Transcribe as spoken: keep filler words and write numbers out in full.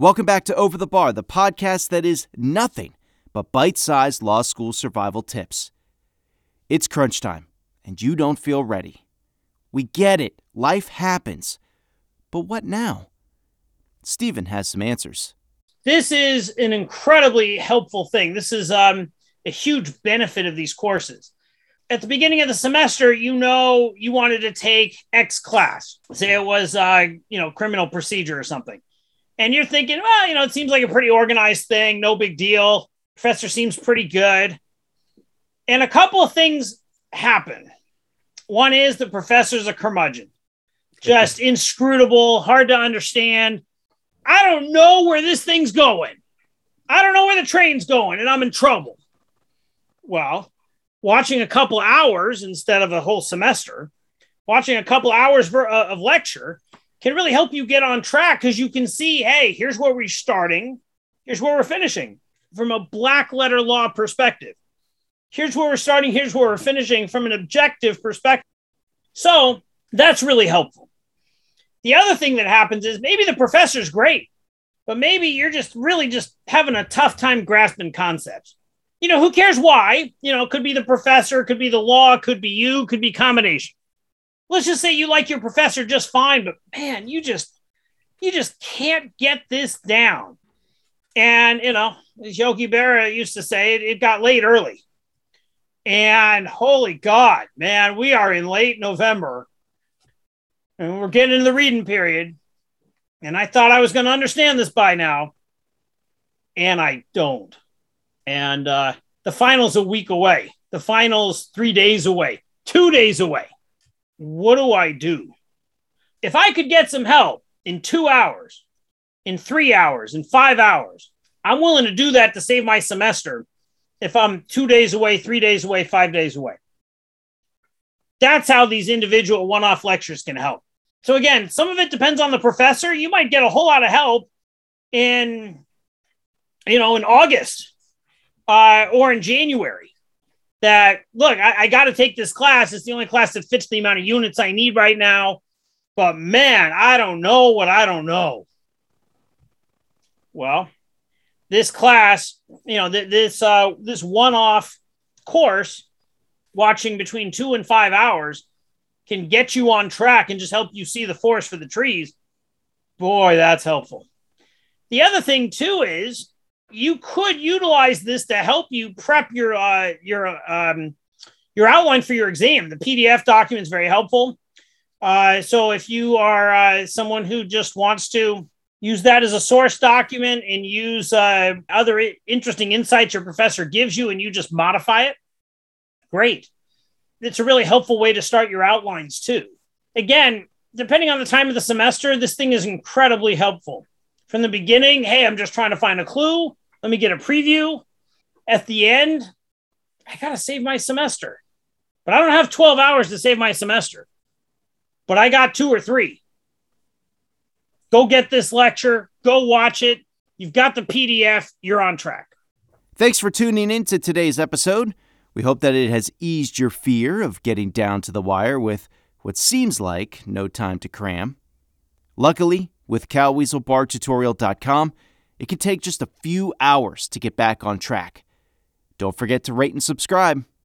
Welcome back to Over the Bar, the podcast that is nothing but bite-sized law school survival tips. It's crunch time, and you don't feel ready. We get it. Life happens. But what now? Stephen has some answers. This is an incredibly helpful thing. This is um, a huge benefit of these courses. At the beginning of the semester, you know you wanted to take X class. Say it was, uh, you know, criminal procedure or something. And you're thinking, well, you know, it seems like a pretty organized thing. No big deal. Professor seems pretty good. And a couple of things happen. One is the professor's a curmudgeon. Just inscrutable, hard to understand. I don't know where this thing's going. I don't know where the train's going, and I'm in trouble. Well, watching a couple hours instead of a whole semester, watching a couple hours for, uh, of lecture can really help you get on track because you can see, hey, here's where we're starting. Here's where we're finishing from a black letter law perspective. Here's where we're starting. Here's where we're finishing from an objective perspective. So that's really helpful. The other thing that happens is maybe the professor's great, but maybe you're just really just having a tough time grasping concepts. You know, who cares why? You know, it could be the professor, could be the law, could be you, could be combination. Let's just say you like your professor just fine, but man, you just, you just can't get this down. And, you know, as Yogi Berra used to say, it, it got late early. And holy God, man, we are in late November and we're getting into the reading period. And I thought I was going to understand this by now. And I don't. And uh, the final's a week away. The final's three days away, two days away. What do I do? If I could get some help in two hours, in three hours, in five hours, I'm willing to do that to save my semester if I'm two days away, three days away, five days away. That's how these individual one-off lectures can help. So again, some of it depends on the professor. You might get a whole lot of help in, you know, in August uh, or in January. That, look, I, I got to take this class. It's the only class that fits the amount of units I need right now. But man, I don't know what I don't know. Well, this class, you know, th- this uh, this one-off course, watching between two and five hours, can get you on track and just help you see the forest for the trees. Boy, that's helpful. The other thing, too, is you could utilize this to help you prep your uh, your um, your outline for your exam. The P D F document is very helpful. Uh, so if you are uh, someone who just wants to use that as a source document and use uh, other I- interesting insights your professor gives you and you just modify it, great. It's a really helpful way to start your outlines too. Again, depending on the time of the semester, this thing is incredibly helpful. From the beginning, hey, I'm just trying to find a clue. Let me get a preview. At the end, I got to save my semester. But I don't have twelve hours to save my semester. But I got two or three. Go get this lecture. Go watch it. You've got the P D F. You're on track. Thanks for tuning in to today's episode. We hope that it has eased your fear of getting down to the wire with what seems like no time to cram. Luckily, with Cal Weasel Bar Tutorial dot com, it can take just a few hours to get back on track. Don't forget to rate and subscribe.